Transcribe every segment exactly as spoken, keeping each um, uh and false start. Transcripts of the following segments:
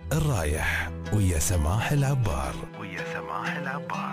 الرايح ويا سماح العبار ويا سماح العبار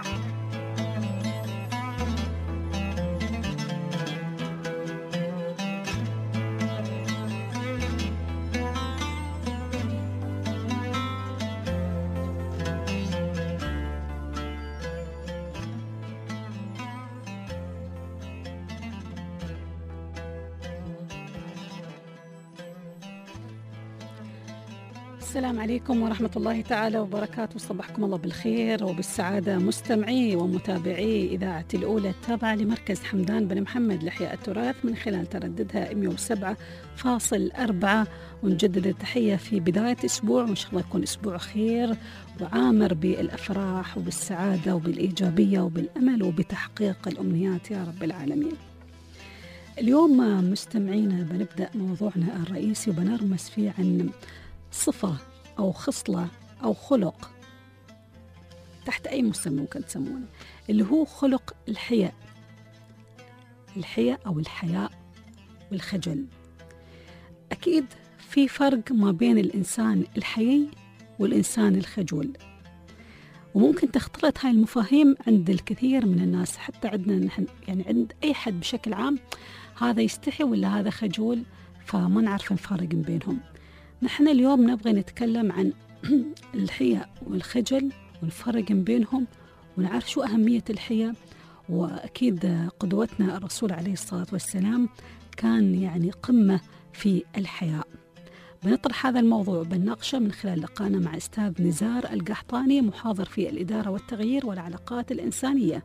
السلام عليكم ورحمة الله تعالى وبركاته. صبحكم الله بالخير وبالسعادة مستمعي ومتابعي إذاعة الأولى التابعة لمركز حمدان بن محمد لإحياء التراث من خلال ترددها مئة وسبعة فاصل أربعة. ونجدد التحية في بداية أسبوع، وإن شاء الله يكون أسبوع خير وعامر بالأفراح وبالسعادة وبالإيجابية وبالأمل وبتحقيق الأمنيات يا رب العالمين. اليوم مستمعينا بنبدأ موضوعنا الرئيسي وبنرمس فيه عن صفة أو خصلة أو خلق تحت أي مسمى ممكن تسمونه، اللي هو خلق الحياء. الحياء أو الحياء والخجل. أكيد في فرق ما بين الإنسان الحيي والإنسان الخجول، وممكن تختلط هاي المفاهيم عند الكثير من الناس، حتى عندنا نحن، يعني عند أي حد بشكل عام، هذا يستحي ولا هذا خجول، فما نعرف نفرق بينهم. نحن اليوم نبغى نتكلم عن الحياء والخجل ونفرق بينهم ونعرف شو أهمية الحياء. وأكيد قدوتنا الرسول عليه الصلاة والسلام كان يعني قمة في الحياء. بنطرح هذا الموضوع بنناقشه من خلال لقاءنا مع أستاذ نزار القحطاني، محاضر في الإدارة والتغيير والعلاقات الإنسانية.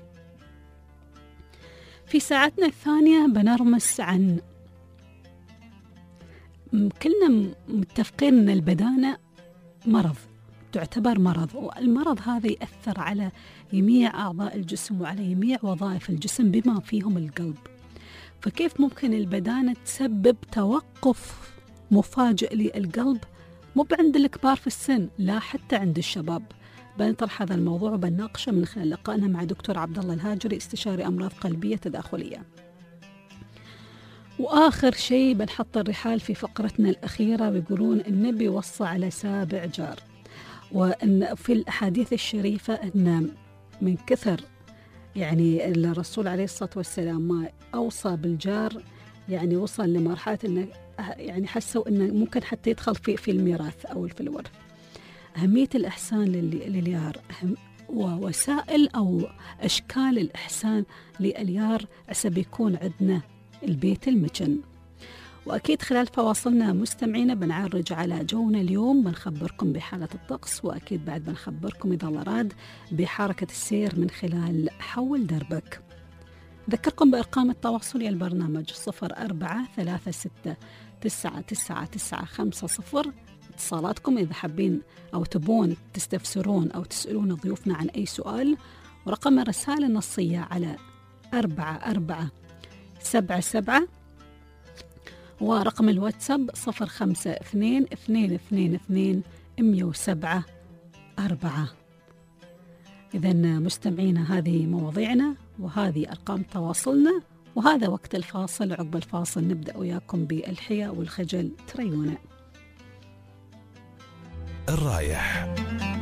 في ساعتنا الثانية بنرمس عن، كلنا متفقين أن البدانة مرض، تعتبر مرض، والمرض هذا يأثر على جميع أعضاء الجسم وعلى جميع وظائف الجسم بما فيهم القلب. فكيف ممكن البدانة تسبب توقف مفاجئ للقلب، مو عند الكبار في السن، لا حتى عند الشباب؟ بنطرح هذا الموضوع وبنناقشه من خلال لقائنا مع دكتور عبد الله الهاجري، استشاري أمراض قلبية تداخلية. وآخر شيء بنحط الرحال في فقرتنا الأخيرة، بيقولون النبي وصى على سابع جار، وأن في الأحاديث الشريفة أن من كثر يعني الرسول عليه الصلاة والسلام ما أوصى بالجار، يعني وصل لمرحلة أنه يعني حسوا أنه ممكن حتى يدخل في في الميراث أو في الورث. أهمية الإحسان للجار ووسائل أو أشكال الإحسان للجار عسى يكون عندنا البيت المجن. وأكيد خلال فواصلنا مستمعينا بنعرج على جونا اليوم، بنخبركم بحالة الطقس، وأكيد بعد بنخبركم إذا الله راد بحركة السير من خلال حول دربك. ذكركم بأرقام التواصل يا البرنامج صفر أربعة ثلاثة ستة تسعة تسعة تسعة خمسة صفر. اتصالاتكم إذا حابين أو تبون تستفسرون أو تسألون ضيوفنا عن أي سؤال، ورقم الرسالة النصية على أربعة أربعة سبعة سبعة، ورقم الواتساب صفر خمسة اثنين اثنين اثنين اثنين مية وسبعة أربعة. إذن مستمعينا هذه مواضيعنا وهذه أرقام تواصلنا، وهذا وقت الفاصل. عقب الفاصل نبدأ وياكم بالحياء والخجل، تريونا. الرايح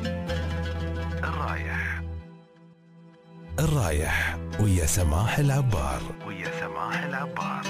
الرايح الرايح ويا سماح العبار ويا سماح العبار.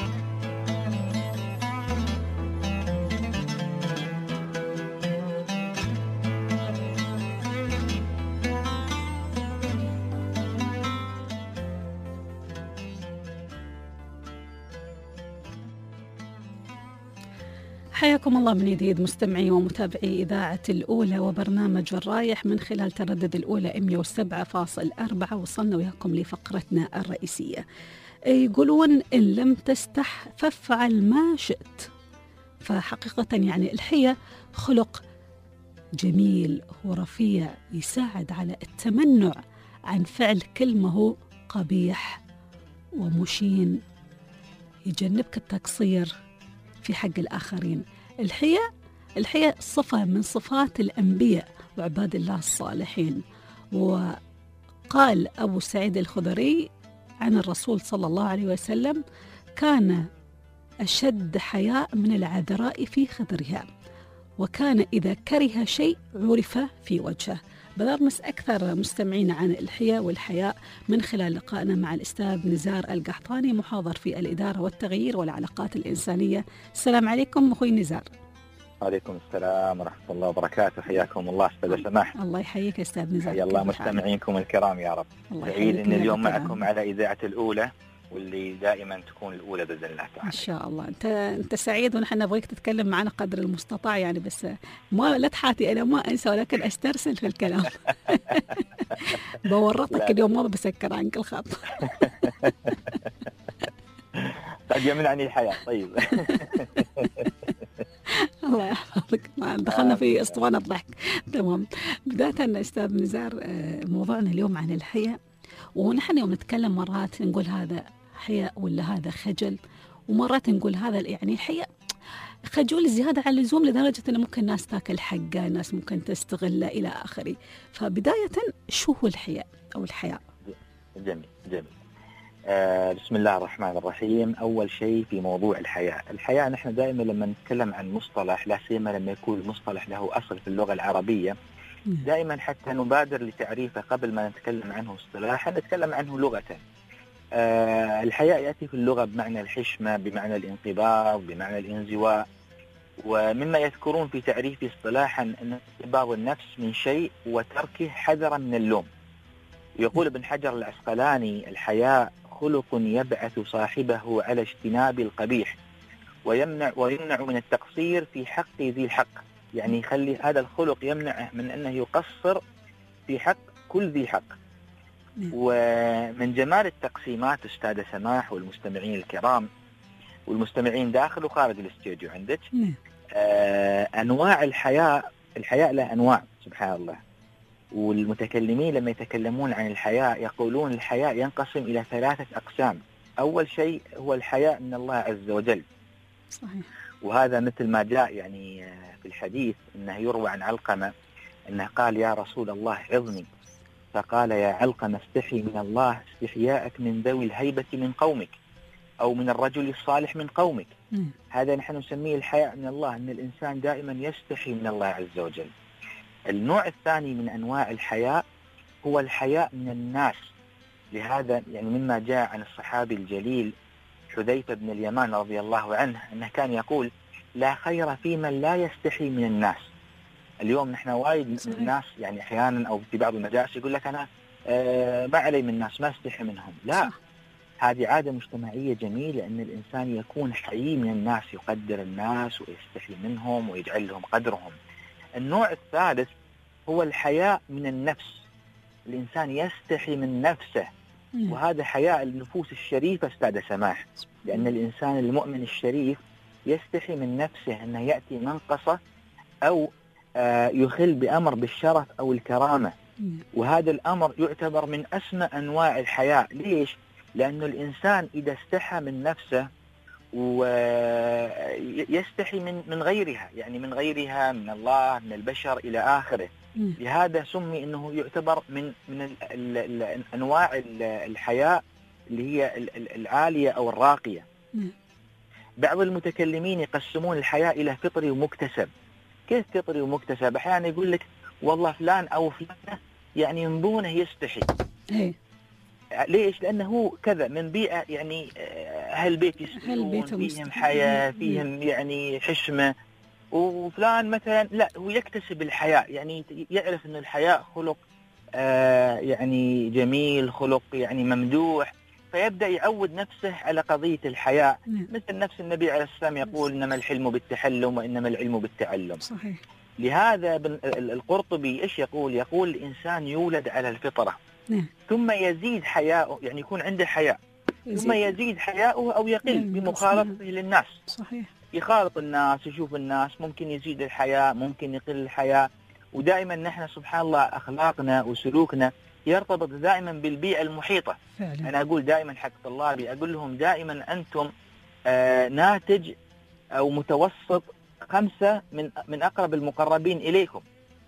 حياكم الله من جديد مستمعي ومتابعي إذاعة الأولى وبرنامج الرايح من خلال تردد الأولى مئة وسبعة فاصل أربعة. وصلنا وياكم لفقرتنا الرئيسية. يقولون إن لم تستح فافعل ما شئت. فحقيقة يعني الحياء خلق جميل ورفيع يساعد على التمنع عن فعل كل ما هو قبيح ومشين، يجنبك التقصير في حق الآخرين. الحياء الحياء صفة من صفات الأنبياء وعباد الله الصالحين. وقال أبو سعيد الخدري عن الرسول صلى الله عليه وسلم: كان أشد حياء من العذراء في خدرها. وكان إذا كره شيء عرف في وجهه. بنرمس أكثر مستمعين عن الحياء والحياء من خلال لقائنا مع الأستاذ نزار القحطاني، محاضر في الإدارة والتغيير والعلاقات الإنسانية. السلام عليكم أخوي نزار. وعليكم السلام ورحمة الله وبركاته. حياكم الله أستاذ سماح. الله يحييك يا أستاذ نزار. حيا الله مستمعينكم الكرام يا رب. سعيد أن اليوم معكم على إذاعة الأولى، واللي دائما تكون الأولى بإذن الله تعالى. إن شاء الله. أنت أنت سعيد ونحن نبغيك تتكلم معنا قدر المستطاع يعني، بس ما لا تحاتي أنا ما أنسى ولكن أسترسل في الكلام. بورطك اليوم ما بسكر عنك الخط. قد يمنعني الحياة. طيب. الله يحفظك. دخلنا في اسطوانة ضحك. تمام. بداية أستاذ نزار، موضوعنا اليوم عن الحياء، ونحن يوم نتكلم مرات نقول هذا حياء ولا هذا خجل، ومرات نقول هذا يعني حياء خجول زيادة عن اللزوم لدرجة أن ممكن ناس تاكل حقه، ناس ممكن تستغله إلى آخره. فبداية شو هو الحياء أو الحياء؟ جميل جميل. آه بسم الله الرحمن الرحيم. أول شيء في موضوع الحياء، الحياء نحن دائما لما نتكلم عن مصطلح، لا سيما لما يكون المصطلح له أصل في اللغة العربية، دائما حتى نبادر لتعريفه قبل ما نتكلم عنه اصطلاحا نتكلم عنه لغة. آه الحياء يأتي في اللغة بمعنى الحشمة، بمعنى الانقباض، بمعنى الانزواء. ومما يذكرون في تعريفه اصطلاحا أن انقباض النفس من شيء وتركه حذرا من اللوم. يقول ابن حجر العسقلاني: الحياء خلق يبعث صاحبه على اجتناب القبيح ويمنع ويمنع من التقصير في حق ذي الحق. يعني يخلي هذا الخلق يمنع من أنه يقصر في حق كل ذي حق. ومن جمال التقسيمات أستاذ سماح والمستمعين الكرام والمستمعين داخل وخارج الاستوديو عندك، آه أنواع الحياء. الحياء له أنواع سبحان الله. والمتكلمين لما يتكلمون عن الحياء يقولون الحياء ينقسم إلى ثلاثة أقسام. أول شيء هو الحياء من الله عز وجل. صحيح. وهذا مثل ما جاء يعني في الحديث أنه يروى عن علقمة أنه قال: يا رسول الله عظني. فقال: يا علقمة استحي من الله استحياءك من ذوي الهيبة من قومك، أو من الرجل الصالح من قومك. م. هذا نحن نسميه الحياء من الله، أن الإنسان دائما يستحي من الله عز وجل. النوع الثاني من أنواع الحياء هو الحياء من الناس. لهذا يعني مما جاء عن الصحابي الجليل حذيفة بن اليمان رضي الله عنه أنه كان يقول: لا خير في من لا يستحي من الناس. اليوم نحن وايد من الناس يعني أحيانا أو في بعض المجالس يقول لك أنا آه ما علي من الناس، ما استحي منهم. لا، هذه عادة مجتمعية جميلة أن الإنسان يكون حيي من الناس، يقدر الناس ويستحي منهم ويجعل لهم قدرهم. النوع الثالث هو الحياء من النفس. الإنسان يستحي من نفسه، وهذا حياء النفوس الشريفة أستاذ سماح، لأن الإنسان المؤمن الشريف يستحي من نفسه أنه يأتي منقصة أو آه يخل بأمر بالشرف أو الكرامة. وهذا الأمر يعتبر من أسمى أنواع الحياء. ليش؟ لأن الإنسان إذا استحى من نفسه ويستحي من من غيرها، يعني من غيرها، من الله، من البشر إلى آخره. لهذا سمي أنه يعتبر من من ال ال ال أنواع الحياء اللي هي العالية أو الراقية. بعض المتكلمين يقسمون الحياء إلى فطري ومكتسب. كيف فطري ومكتسب؟ أحيانا يقول لك والله فلان أو فلانة يعني من دونه يستحي. ليش؟ لأنه كذا من بيئة يعني أهل بيت يستحون، فيهم حياة، فيهم يعني حشمة. وفلان مثلا لا، هو يكتسب الحياء، يعني يعرف أن الحياء خلق آه يعني جميل، خلق يعني ممدوح، فيبدأ يعود نفسه على قضية الحياء. مثل نفس النبي عليه السلام يقول: إنما الحلم بالتحلم وإنما العلم بالتعلم. صحيح. لهذا القرطبي إيش يقول؟ يقول الإنسان يولد على الفطرة، نعم. ثم يزيد حياؤه، يعني يكون عنده حياء، يزيد. ثم يزيد حياؤه أو يقل نعم. بمخالطته للناس. صحيح. يخالط الناس، يشوف الناس، ممكن يزيد الحياء، ممكن يقل الحياء. ودائما نحن سبحان الله أخلاقنا وسلوكنا يرتبط دائما بالبيئة المحيطة. فعلا. أنا أقول دائما حق طلابي، أقول لهم دائما أنتم آه ناتج أو متوسط خمسة من من أقرب المقربين إليكم.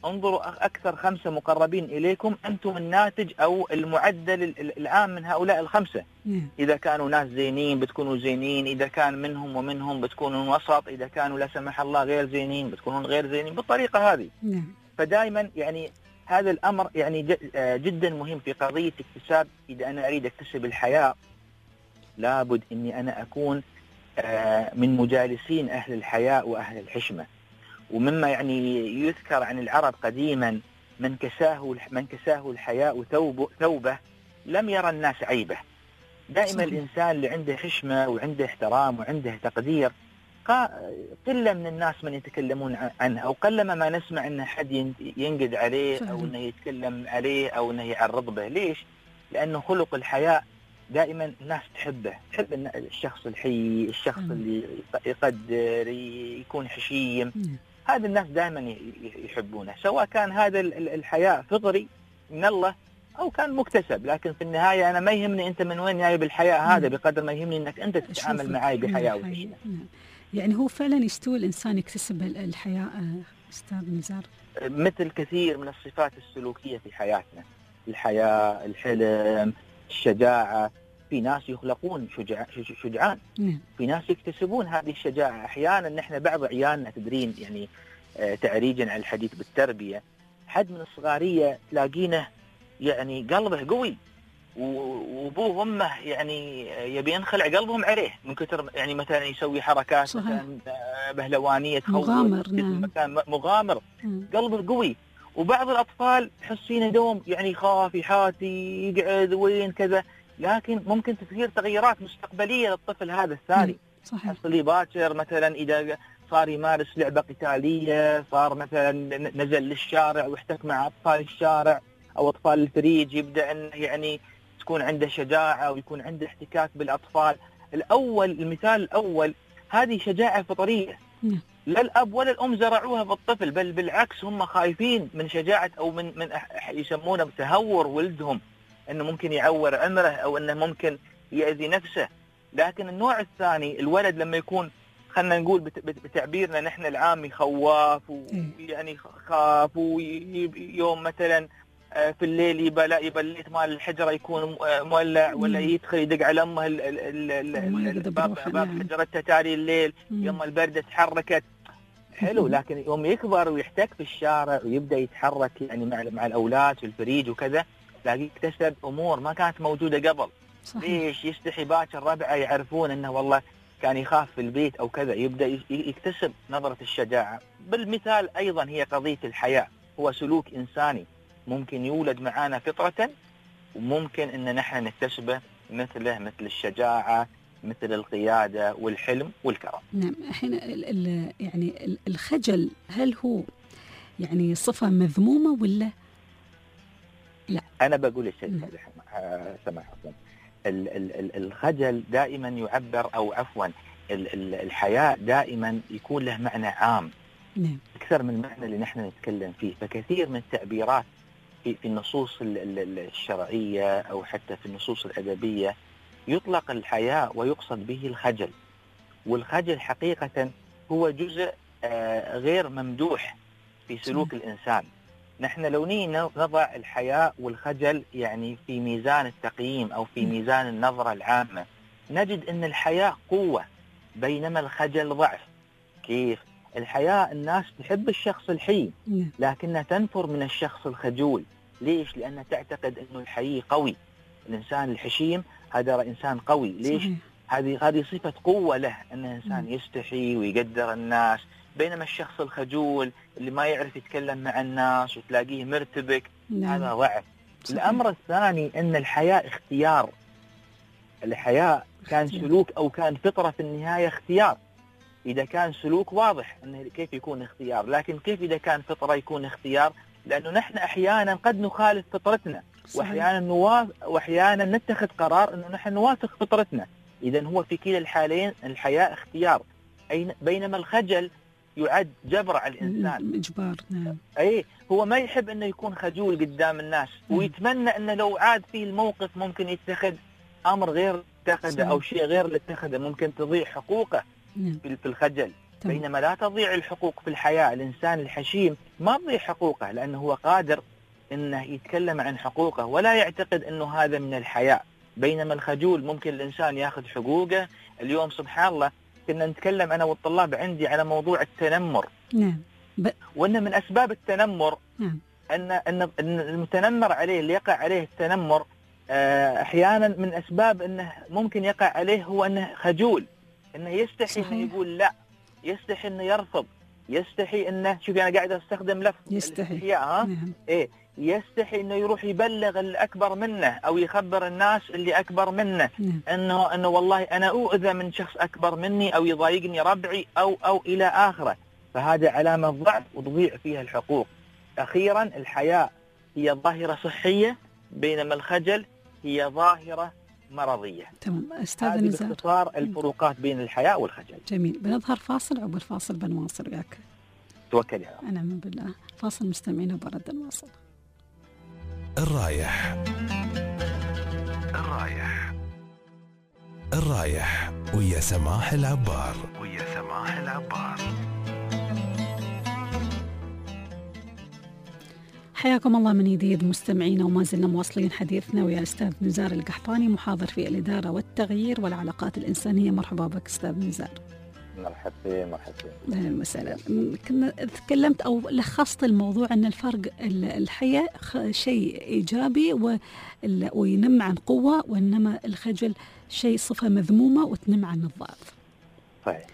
انظروا أكثر خمسة مقربين إليكم أنتم الناتج أو المعدل العام من هؤلاء الخمسة. إذا كانوا ناس زينين بتكونوا زينين، إذا كان منهم ومنهم بتكونوا وسط، إذا كانوا لا سمح الله غير زينين بتكونون غير زينين، بالطريقة هذه. فدائما يعني هذا الأمر يعني جدا مهم في قضية اكتساب. إذا أنا أريد أكتسب الحياء لابد أني أنا أكون من مجالسين أهل الحياء وأهل الحشمة. ومما يعني يذكر عن العرب قديما من كساه من كساه الحياء ثوبه لم يرى الناس عيبه. دائما صحيح. الإنسان اللي عنده حشمة وعنده احترام وعنده تقدير قلة من الناس من يتكلمون عنه، أو قلما ما نسمع أن حد ينقد عليه صحيح. أو أنه يتكلم عليه أو أنه يعرض به. ليش؟ لأنه خلق الحياء دائما الناس تحبه، تحب الشخص الحي، الشخص مم. اللي يقدر يكون حشيم. مم. هذا الناس دائما يحبونه، سواء كان هذا الحياء فطري من الله أو كان مكتسب. لكن في النهاية أنا ما يهمني أنت من وين جاي بالحياء هذا بقدر ما يهمني أنك أنت تتعامل معي بحياء وحشمة. يعني هو فعلا يستوي الإنسان يكتسب الحياء أستاذ نزار؟ مثل كثير من الصفات السلوكية في حياتنا، الحياء، الحلم، الشجاعة. في ناس يخلقون شجع... شجعان، في ناس يكتسبون هذه الشجاعة. أحيانا نحن بعض عيالنا تدرين يعني آه تعريجا على الحديث بالتربية، حد من الصغارية تلاقينه يعني قلبه قوي وابوه وامه يعني يبي ينخلع قلبهم عليه من كثر يعني مثلا يسوي حركات صحيح. مثلا بهلوانية تخوف، مغامر نعم. مكان مغامر م. قلبه قوي. وبعض الأطفال تحسينه دوم يعني يخاف يحاتي يقعد وين كذا، لكن ممكن تصير تغيرات مستقبلية للطفل هذا الثاني. حصلي باكر مثلا إذا صار يمارس لعبة قتالية، صار مثلا نزل للشارع واحتك مع أطفال الشارع أو أطفال الفريج، يبدأ أن يعني تكون عنده شجاعة ويكون عنده احتكاك بالأطفال. الأول المثال الأول هذه شجاعة فطرية، لا الأب ولا الأم زرعوها بالطفل، بل بالعكس هم خايفين من شجاعة أو من من يسمونه تهور ولدهم، أنه ممكن يعور عمره أو أنه ممكن يأذي نفسه. لكن النوع الثاني الولد لما يكون خلنا نقول بتعبيرنا نحن العامي خواف ويعني خاف، ويوم مثلا في الليل يبلا يبليت مال الحجرة يكون مولع، ولا يدخل يدق على أمه باب حجرتها تالي الليل يوم البردة تحركت. حلو، لكن يوم يكبر ويحتك في الشارع ويبدأ يتحرك يعني مع مع الأولاد في الفريج وكذا، تلاقيه اكتسب أمور ما كانت موجودة قبل. صحيح. ليش؟ يستحي باكر ربعه يعرفون أنه والله كان يخاف في البيت أو كذا، يبدأ يكتسب نظرة الشجاعة. بالمثال أيضا هي قضية الحياء، هو سلوك إنساني ممكن يولد معنا فطرة، وممكن أن نحن نكتسبه مثله مثل الشجاعة، مثل القيادة والحلم والكرم. نعم. الحين يعني الخجل هل هو يعني صفة مذمومة ولا لا؟ أنا بقول الشيء سماح حسن، الخجل دائما يعبر أو عفوا الحياء دائما يكون له معنى عام. نعم. أكثر من المعنى اللي نحن نتكلم فيه. فكثير من التعبيرات في النصوص الشرعية أو حتى في النصوص الأدبية يطلق الحياء ويقصد به الخجل. والخجل حقيقة هو جزء غير ممدوح في سلوك الإنسان. نحن لو نضع الحياء والخجل يعني في ميزان التقييم أو في ميزان النظرة العامة، نجد أن الحياء قوة بينما الخجل ضعف. كيف؟ الحياء الناس تحب الشخص الحي لكنها تنفر من الشخص الخجول. ليش؟ لأنها تعتقد أنه الحي قوي، الإنسان الحشيم هذا إنسان قوي. ليش؟ هذه هذه صفة قوة له، أنه إنسان يستحي ويقدر الناس. بينما الشخص الخجول اللي ما يعرف يتكلم مع الناس وتلاقيه مرتبك، هذا ضعف. الأمر الثاني أن الحياء اختيار. الحياء كان سلوك أو كان فطرة في النهاية اختيار. إذا كان سلوك واضح أنه كيف يكون اختيار، لكن كيف إذا كان فطرة يكون اختيار؟ لأنه نحن أحيانا قد نخالف فطرتنا، وأحيانا نواف وأحيانا نتخذ قرار أنه نحن نوافق فطرتنا. إذن هو في كلا الحالين الحياء اختيار، بينما الخجل يعد جبر على الإنسان، إجبار. نعم. أي هو ما يحب أنه يكون خجول قدام الناس، ويتمنى أنه لو عاد فيه الموقف ممكن يتخذ أمر غير اتخذه أو شيء غير اللي اتخذه، ممكن تضيع حقوقه. نعم. في الخجل. تمام. بينما لا تضيع الحقوق في الحياة. الإنسان الحشيم ما تضيع حقوقه لأنه هو قادر أنه يتكلم عن حقوقه ولا يعتقد أنه هذا من الحياء. بينما الخجول ممكن الإنسان يأخذ حقوقه. اليوم سبحان الله كنا نتكلم أنا والطلاب عندي على موضوع التنمر. نعم. ب... وأن من أسباب التنمر نعم. أن أن المتنمر عليه اللي يقع عليه التنمر أحيانا من أسباب أنه ممكن يقع عليه هو أنه خجول، أنه يستحي أنه يقول لا، يستحي أنه يرفض، يستحي أنه شوفي أنا قاعد أستخدم لفظ يستحي ها نعم. إيه يستحي أنه يروح يبلغ الأكبر منه أو يخبر الناس اللي أكبر منه نعم. أنه أنه والله أنا أؤذى من شخص أكبر مني أو يضايقني ربعي أو أو إلى آخره. فهذا علامة ضعف وتضيع فيها الحقوق. أخيرا الحياء هي ظاهرة صحية بينما الخجل هي ظاهرة مرضية. تمام. أستاذ هذه نزار باختصار الفروقات بين الحياء والخجل. جميل. بنظهر فاصل عقب الفاصل بنواصل وياك. توكل على الله. أنا من بالله. فاصل مستمعين وبرد نواصل. الرايح الرايح الرايح ويا سماح العبار ويا سماح العبار. حياكم الله من جديد مستمعينا، وما زلنا مواصلين حديثنا ويا أستاذ نزار القحطاني محاضر في الإدارة والتغيير والعلاقات الإنسانية. مرحبا بك أستاذ نزار. مرحبا مرحبا. أهلا وسهلا. كنا تكلمت أو لخصت الموضوع أن الفرق الحياء شيء إيجابي وينم عن قوة، وإنما الخجل شيء صفة مذمومة وتنم عن الضعف. صحيح.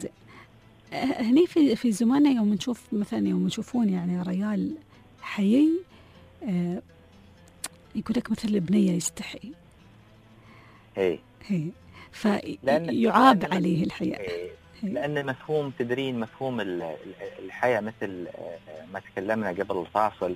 هني في في زماننا يوم نشوف مثلا يوم نشوفون يعني ريال حيي آه يقول لك مثل البنية يستحي هي هي فيعاب عليه الحياء. لأن مفهوم تدرين مفهوم الحياة مثل ما تكلمنا قبل الفاصل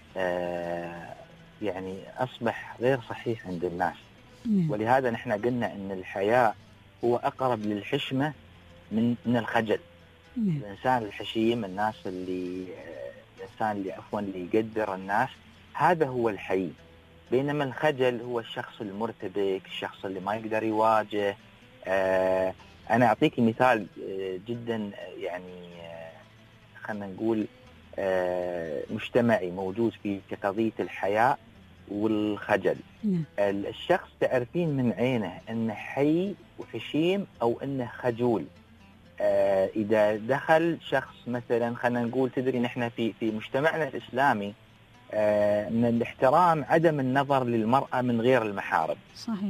آه يعني أصبح غير صحيح عند الناس. مم. ولهذا نحن قلنا أن الحياء هو أقرب للحشمة من من الخجل. مم. الإنسان الحشيم، الناس اللي الإنسان اللي عفوا اللي يقدر الناس، هذا هو الحي. بينما الخجل هو الشخص المرتبك، الشخص اللي ما يقدر يواجه. آه أنا أعطيك مثال آه جدا يعني آه خلنا نقول آه مجتمعي موجود في قضية الحياء والخجل. م. الشخص تعرفين من عينه أنه حي وحشيم أو أنه خجول. آه إذا دخل شخص مثلا خلنا نقول تدري نحن في في مجتمعنا الإسلامي آه من الاحترام عدم النظر للمرأة من غير المحارم. صحيح.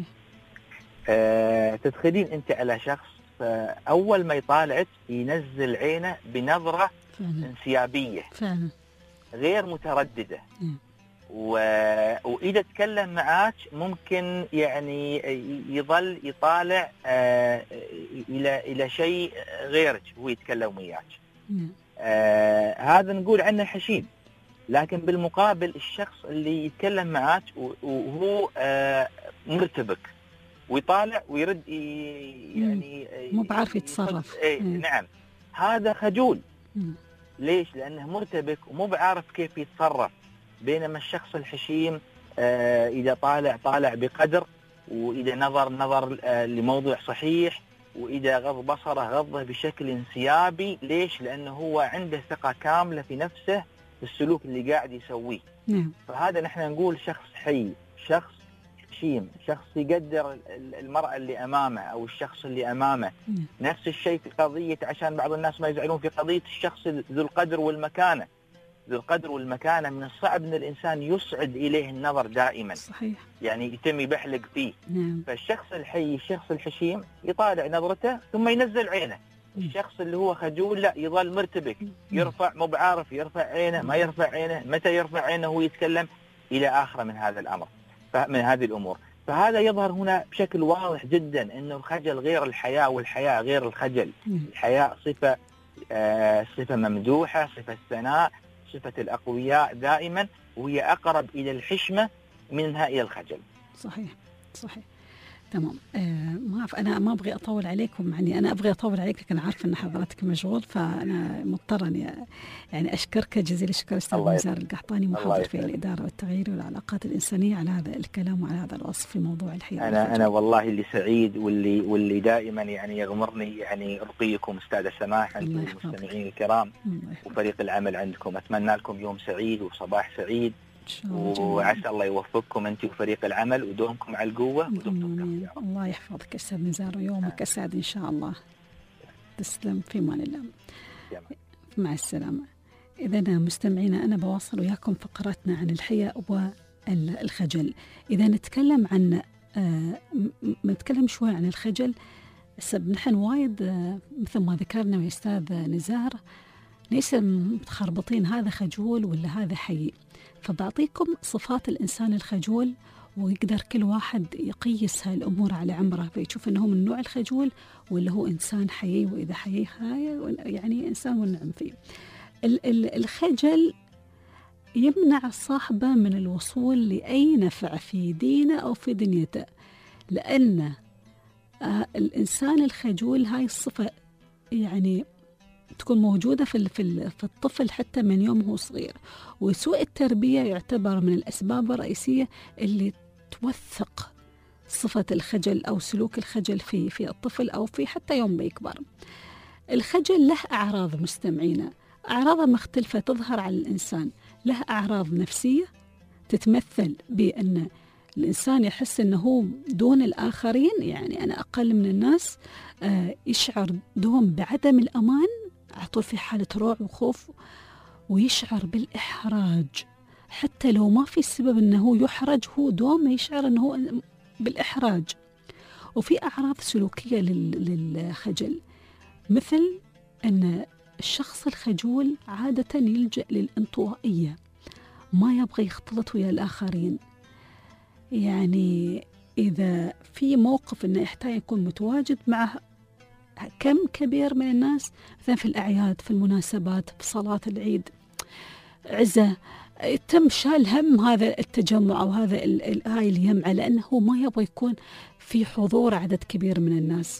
آه تدخلين أنت على شخص آه أول ما يطالعك ينزل عينه بنظرة فعلا. انسيابية فعلا. غير مترددة. م. و... وإذا تكلم معاك ممكن يعني يظل يطالع آه إلى إلى شيء غيرك وهو يتكلم وياك. آه هذا نقول عنه حشيم. لكن بالمقابل الشخص اللي يتكلم معاك وهو آه مرتبك ويطالع ويرد يعني مو بعرف يتصرف. إيه نعم، هذا خجول. مم. ليش؟ لأنه مرتبك ومو بعارف كيف يتصرف. بينما الشخص الحشيم آه إذا طالع طالع بقدر، وإذا نظر نظر آه لموضوع صحيح، وإذا غض بصره غضه بشكل انسيابي. ليش؟ لأنه هو عنده ثقة كاملة في نفسه في السلوك اللي قاعد يسويه. نعم. فهذا نحن نقول شخص حي، شخص حشيم، شخص يقدر المرأة اللي أمامه أو الشخص اللي أمامه. نعم. نفس الشيء في قضية، عشان بعض الناس ما يزعلون، في قضية الشخص ذو القدر والمكانة. ذو القدر والمكانة من الصعب أن الإنسان يسعد إليه النظر دائما. صحيح. يعني يتم يبحلق فيه. نعم. فالشخص الحي، الشخص الحشيم يطالع نظرته ثم ينزل عينه. الشخص اللي هو خجول لا، يظل مرتبك، يرفع مو بعارف يرفع عينه ما يرفع عينه، متى يرفع عينه وهو يتكلم إلى آخره من هذا الأمر، من هذه الأمور. فهذا يظهر هنا بشكل واضح جدا أنه الخجل غير الحياء والحياء غير الخجل. الحياء صفة آه صفة ممدوحة، صفة ثناء، صفة الأقوياء دائما، وهي أقرب إلى الحشمة منها إلى الخجل. صحيح صحيح. تمام. آه ما أعرف، أنا ما أبغي أطول عليكم، يعني أنا أبغي أطول عليك لكن عارفة أن حضرتك مشغول، فأنا مضطرة أني يعني أشكرك جزيل الشكر أستاذ نزار القحطاني، محاضر في الإدارة والتغيير والعلاقات الإنسانية، على هذا الكلام وعلى هذا الوصف في موضوع الحياة. أنا أنا والله اللي سعيد واللي واللي دائما يعني يغمرني يعني رقيكم أستاذ سماح أنتم المستمعين الكرام وفريق العمل عندكم. أتمنى لكم يوم سعيد وصباح سعيد، وعسى الله يوفقكم أنت وفريق العمل ودومكم على القوة ودومكم. الله يحفظك أستاذ نزار ويومك أسعد إن شاء الله. تسلم، في مان الله. مع السلامة. إذا مستمعينا أنا بواصل وياكم فقراتنا عن الحياء والخجل. إذا نتكلم عن آه نتكلم شوي عن الخجل. نحن وايد آه مثل ما ذكرنا يا أستاذ نزار ليس متخربطين هذا خجول ولا هذا حيي، فبعطيكم صفات الإنسان الخجول ويقدر كل واحد يقيس هالأمور على عمره فيشوف أنه من نوع الخجول ولا هو إنسان حيي، وإذا حيي يعني إنسان والنعم فيه. الخجل يمنع صاحبه من الوصول لأي نفع في دينه أو في دنيته، لأن الإنسان الخجول هاي الصفة يعني تكون موجودة في في الطفل حتى من يوم هو صغير، وسوء التربية يعتبر من الأسباب الرئيسية اللي توثق صفة الخجل أو سلوك الخجل في في الطفل أو في حتى يوم بيكبر. الخجل له أعراض مستمعينا، أعراض مختلفة تظهر على الإنسان. له أعراض نفسية تتمثل بأن الإنسان يحس أنه هو دون الآخرين، يعني أنا أقل من الناس، آه يشعر دوم بعدم الأمان على طول، في حالة روع وخوف، ويشعر بالإحراج حتى لو ما في سبب أنه يحرج، هو دوم يشعر أنه بالإحراج. وفي أعراض سلوكية للخجل، مثل أن الشخص الخجول عادة يلجأ للانطوائية، ما يبغى يختلط ويا الآخرين. يعني إذا في موقف أنه يحتاج يكون متواجد مع كم كبير من الناس، مثلا في الأعياد، في المناسبات، في صلاة العيد، عزة، تم شال هم هذا التجمع أو هذا هاي اليمعة، لأنه ما يبغى يكون في حضور عدد كبير من الناس.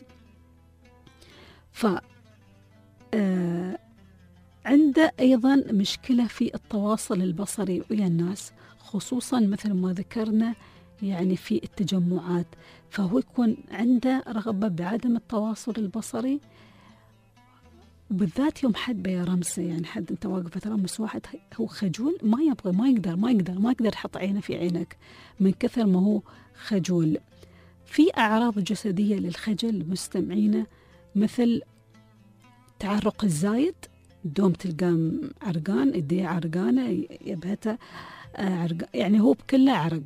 ف آه عنده أيضا مشكلة في التواصل البصري ويا الناس، خصوصا مثل ما ذكرنا يعني في التجمعات، فهو يكون عنده رغبة بعدم التواصل البصري، وبالذات يوم حد بيرمسه، يعني حد انت واقف ترمس واحد هو خجول، ما يبغى ما يقدر ما يقدر ما يقدر يحط عينه في عينك من كثر ما هو خجول. في أعراض جسدية للخجل مستمعينا، مثل تعرق الزايد، دوم تلقاه عرقان، ايديه عرقانة، يبهته عرق، يعني هو بكله عرق.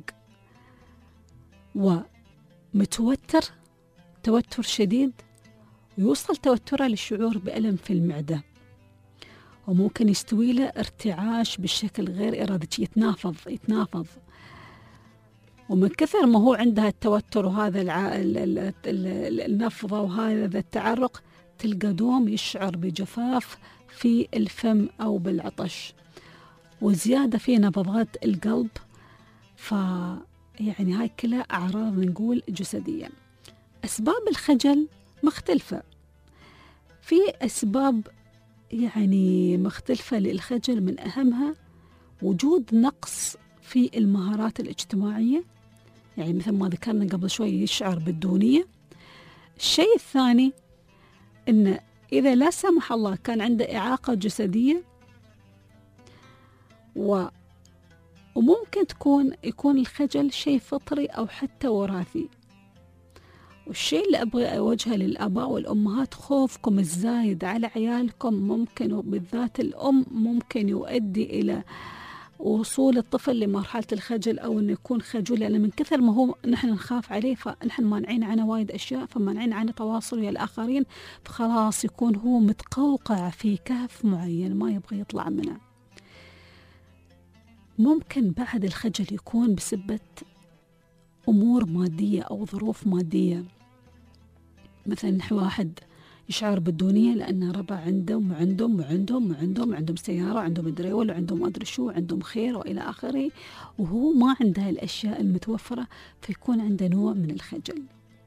ومتوتر، توتر شديد، ويوصل توتره للشعور بألم في المعدة، وممكن يستوي له ارتعاش بالشكل غير إرادي، يتنافض يتنافض ومن كثر ما هو عندها التوتر وهذا الع... النفضة وهذا التعرق، تلقى دوم يشعر بجفاف في الفم أو بالعطش، وزيادة في نبضات القلب. ف يعني هاي كلها أعراض نقول جسدية. أسباب الخجل مختلفة، في أسباب يعني مختلفة للخجل، من أهمها وجود نقص في المهارات الاجتماعية، يعني مثل ما ذكرنا قبل شوي يشعر بالدونية. الشيء الثاني إن إذا لا سمح الله كان عنده إعاقة جسدية، و وممكن تكون يكون الخجل شيء فطري أو حتى وراثي. والشيء اللي أبغى أوجهه للآباء والأمهات، خوفكم الزايد على عيالكم ممكن، وبالذات الأم، ممكن يؤدي إلى وصول الطفل لمرحلة الخجل أو أنه يكون خجول، لأن من كثر ما هو نحن نخاف عليه فنحن مانعين عنه وايد أشياء، فمانعين عنه تواصل ويا الآخرين، فخلاص يكون هو متقوقع في كهف معين ما يبغى يطلع منه. ممكن بعد الخجل يكون بسبب أمور مادية أو ظروف مادية، مثلا واحد يشعر بالدونية لأن ربع عندهم وعندهم وعندهم وعندهم عندهم سيارة، عندهم دريول، وعندهم أدري شو، عندهم خير وإلى آخره، وهو ما عنده الأشياء المتوفرة، فيكون عنده نوع من الخجل.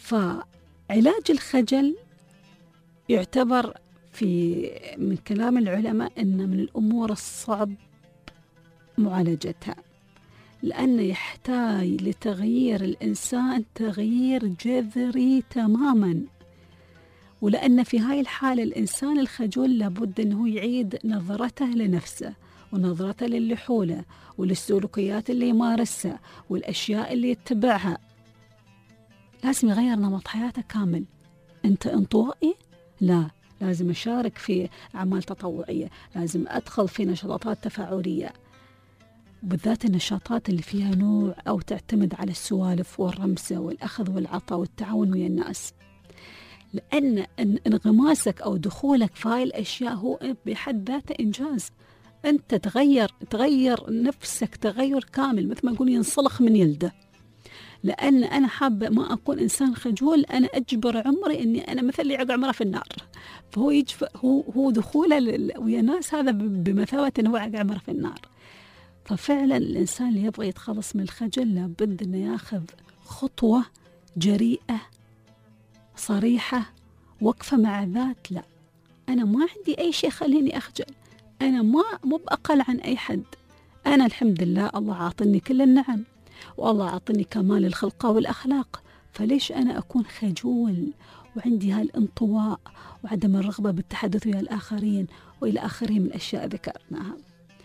فعلاج الخجل يعتبر في من كلام العلماء أنه من الأمور الصعب معالجتها، لأنه يحتاج لتغيير الإنسان تغيير جذري تماما. ولأن في هاي الحالة الإنسان الخجول لابد أنه يعيد نظرته لنفسه ونظرته للي حوله وللسلوكيات اللي يمارسها والأشياء اللي يتبعها. لازم يغير نمط حياته كامل. أنت انطوائي؟ لا، لازم أشارك في أعمال تطوعية، لازم أدخل في نشاطات تفاعلية، بالذات النشاطات اللي فيها نوع أو تعتمد على السوالف والرمسة والأخذ والعطاء والتعاون ويا الناس. لأن انغماسك أو دخولك في هاي الأشياء هو بحد ذاته إنجاز. أنت تغير تغير نفسك تغير كامل، مثل ما نقول ينصلخ من يلده. لأن أنا حابة ما أكون إنسان خجول، أنا أجبر عمري إني أنا مثل اللي يعق عمره في النار، فهو يجف هو هو دخوله ويا ناس هذا بمثابة إنه هو يعق عمره في النار. ففعلا الإنسان اللي يبغى يتخلص من الخجل لابد إنه ياخذ خطوة جريئة صريحة، وقفة مع ذات. لا، أنا ما عندي أي شيء خليني أخجل، أنا ما مو بأقل عن أي حد، أنا الحمد لله الله عاطني كل النعم، والله عاطني كمال الخلقة والأخلاق، فليش أنا أكون خجول وعندي هالانطواء وعدم الرغبة بالتحدث ويا الآخرين وإلى آخره من الأشياء ذكرناها.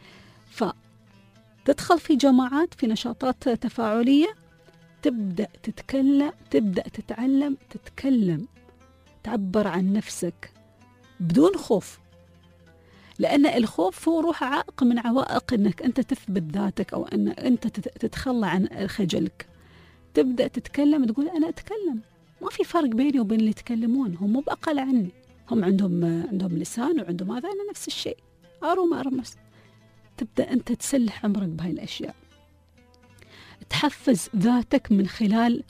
فتدخل في جماعات في نشاطات تفاعلية، تبدأ تتكلم، تبدأ تتعلم تتكلم، تعبر عن نفسك بدون خوف. لأن الخوف هو روح عائق من عوائق أنك أنت تثبت ذاتك أو أن أنت تتخلى عن خجلك. تبدأ تتكلم، تقول أنا أتكلم، ما في فرق بيني وبين اللي يتكلمون، هم مو بأقل عني، هم عندهم عندهم لسان وعندهم هذا، أنا نفس الشيء، أروم أرمس. تبدأ أنت تسلح عمرك بهاي الأشياء، تحفز ذاتك من خلال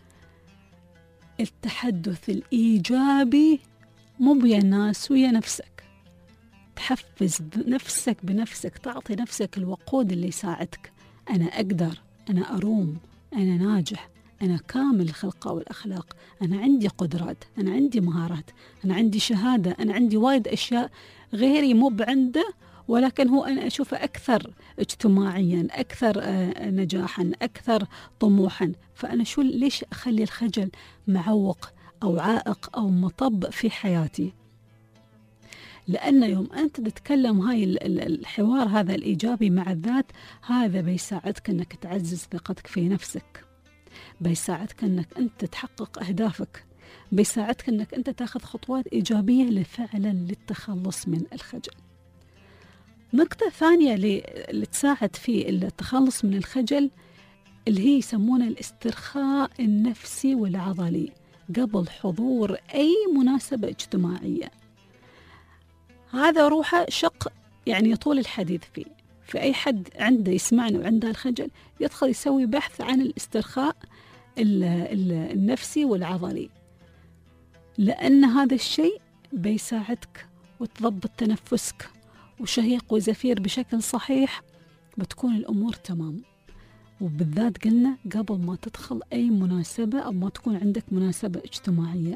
التحدث الإيجابي، مو بيا الناس ويا نفسك. تحفز نفسك بنفسك، تعطي نفسك الوقود اللي يساعدك. أنا أقدر، أنا أروم، أنا ناجح، أنا كامل الخلقة والأخلاق، أنا عندي قدرات، أنا عندي مهارات، أنا عندي شهادة، أنا عندي وايد أشياء غيري مو بعنده، ولكن هو أنا أشوفه أكثر اجتماعيا، أكثر نجاحا، أكثر طموحا. فأنا شو ليش أخلي الخجل معوق أو عائق أو مطب في حياتي؟ لأن يوم أنت تتكلم هاي الحوار هذا الإيجابي مع الذات، هذا بيساعدك أنك تعزز ثقتك في نفسك، بيساعدك أنك أنت تحقق أهدافك، بيساعدك أنك أنت تاخذ خطوات إيجابية لفعلا للتخلص من الخجل. نقطة ثانية اللي تساعد في التخلص من الخجل اللي هي يسمونها الاسترخاء النفسي والعضلي قبل حضور أي مناسبة اجتماعية. هذا روحه شق يعني يطول الحديث فيه، فأي حد عنده يسمعنا وعنده الخجل يدخل يسوي بحث عن الاسترخاء النفسي والعضلي، لأن هذا الشيء بيساعدك وتضبط تنفسك وشهيق وزفير بشكل صحيح، بتكون الأمور تمام. وبالذات قلنا قبل ما تدخل أي مناسبة أو ما تكون عندك مناسبة اجتماعية.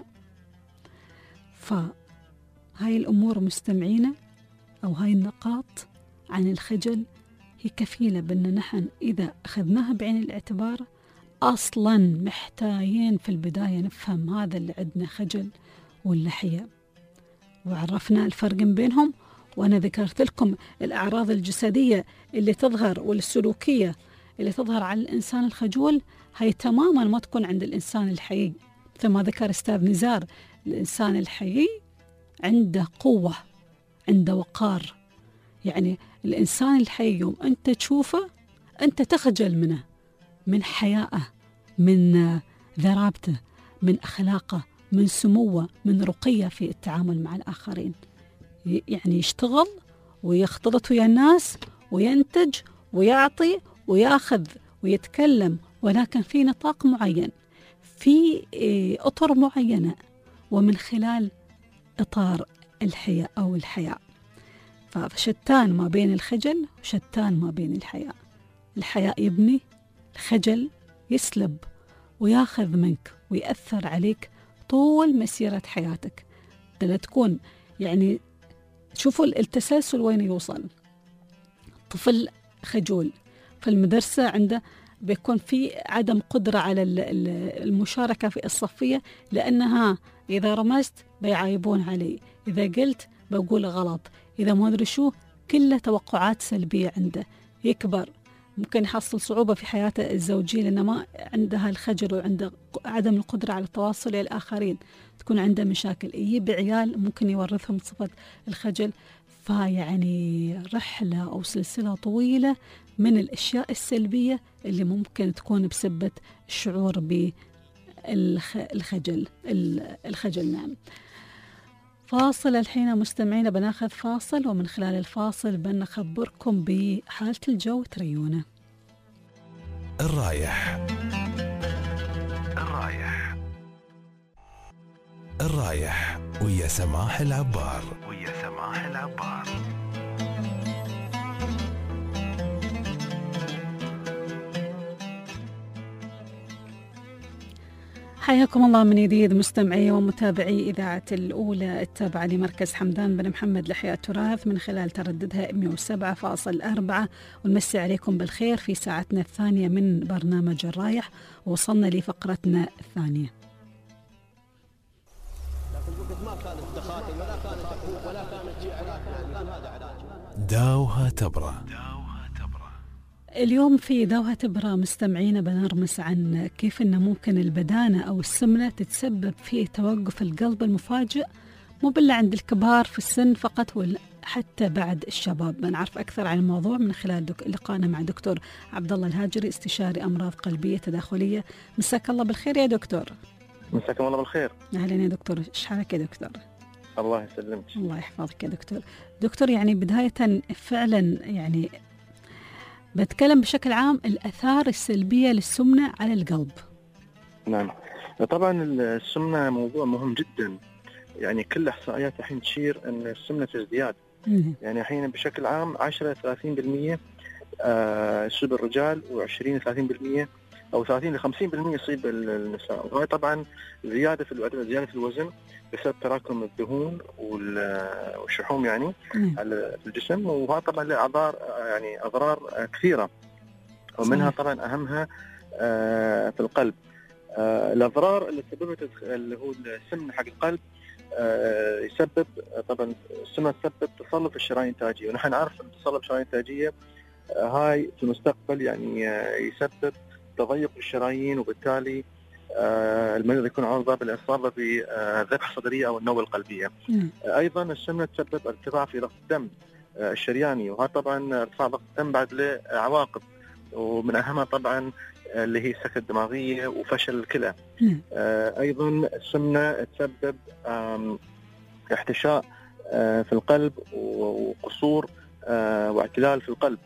فهاي الأمور مستمعينا أو هاي النقاط عن الخجل هي كفيلة بأن نحن إذا أخذناها بعين الاعتبار أصلا محتاجين في البداية نفهم هذا اللي عندنا خجل واللحية، وعرفنا الفرق بينهم. وأنا ذكرت لكم الأعراض الجسدية اللي تظهر والسلوكية اللي تظهر على الإنسان الخجول هي تماما ما تكون عند الإنسان الحيي. مثل ما ذكر أستاذ نزار، الإنسان الحيي عنده قوة، عنده وقار. يعني الإنسان الحي يوم أنت تشوفه أنت تخجل منه، من حيائه، من ذرابته، من أخلاقه، من سموه، من رقيه في التعامل مع الآخرين. يعني يشتغل ويختلط ويا الناس وينتج ويعطي وياخذ ويتكلم، ولكن في نطاق معين، في أطر معينة، ومن خلال إطار الحياء أو الحياء. فشتان ما بين الخجل وشتان ما بين الحياء. الحياء يبني، الخجل يسلب وياخذ منك ويأثر عليك طول مسيرة حياتك. لا تكون يعني شوفوا التسلسل وين يوصل. طفل خجول في المدرسة عنده بيكون في عدم قدرة على المشاركة في الصفية، لأنها إذا رمزت بيعايبون علي، إذا قلت بقول غلط، إذا ما أدري شو، كله توقعات سلبية عنده. يكبر ممكن يحصل صعوبة في حياته الزوجية لأنه ما عندها الخجل وعنده عدم القدرة على التواصل إلى الآخرين، تكون عنده مشاكل. يجيب عيال ممكن يورثهم صفة الخجل. فيعني رحلة أو سلسلة طويلة من الأشياء السلبية اللي ممكن تكون بسبب الشعور بالخجل الخجل نعم. فاصل الحين مستمعين، بناخذ فاصل، ومن خلال الفاصل بنخبركم بحالة الجو تريونا. الرايح الرايح الرايح ويا سماح العبار ويا سماح العبار. حياكم الله من جديد مستمعي ومتابعي إذاعة الأولى التابعة لمركز حمدان بن محمد لإحياء التراث من خلال ترددها مئة وسبعة فاصلة أربعة، ونمسي عليكم بالخير في ساعتنا الثانية من برنامج الرايح. وصلنا لفقرتنا الثانية. داوها تبرى. اليوم في داوها تبرى مستمعينا بنرمس عن كيف أن ممكن البدانة أو السمنة تتسبب في توقف القلب المفاجئ، مو بالله عند الكبار في السن فقط، حتى بعد الشباب. بنعرف أكثر عن الموضوع من خلال لقائنا مع دكتور عبد الله الهاجري، استشاري أمراض قلبية تداخلية. مساك الله بالخير يا دكتور. مساكم الله بالخير. أهلا يا دكتور، إيش حالك يا دكتور؟ الله يسلمك. الله يحفظك يا دكتور. دكتور يعني بداية فعلا يعني بتكلم بشكل عام الآثار السلبية للسمنة على القلب. نعم طبعا السمنة موضوع مهم جدا، يعني كل الإحصائيات الحين تشير أن السمنة تزداد. يعني الحين بشكل عام عشرة ثلاثين بالمئة يصيب الرجال، وعشرين ثلاثين بالمئة أو ثلاثين لخمسين بالمئة يصيب النساء. وهي طبعا زيادة في الوزن زيادة في الوزن بسبب تراكم الدهون والشحوم يعني على الجسم، وهذا طبعا له أضرار يعني أضرار كثيرة، ومنها طبعا أهمها في القلب. الأضرار اللي سببت اللي هو السمنة حق القلب يسبب طبعا السمنة تسبب تصلب الشرايين التاجية، ونحن نعرف أن تصلب الشرايين التاجية هاي في المستقبل يعني يسبب تضيق الشرايين، وبالتالي المريض يكون عرضة بالإصابة بذبحة صدرية أو النوبة القلبية. أيضا السمنة تسبب ارتفاع في ضغط الدم الشرياني، وهذا طبعا ارتفاع ضغط الدم بعد له عواقب، ومن أهمها طبعا اللي هي السكتة الدماغية وفشل الكلى. أيضا السمنة تسبب احتشاء في القلب وقصور واعتلال في القلب.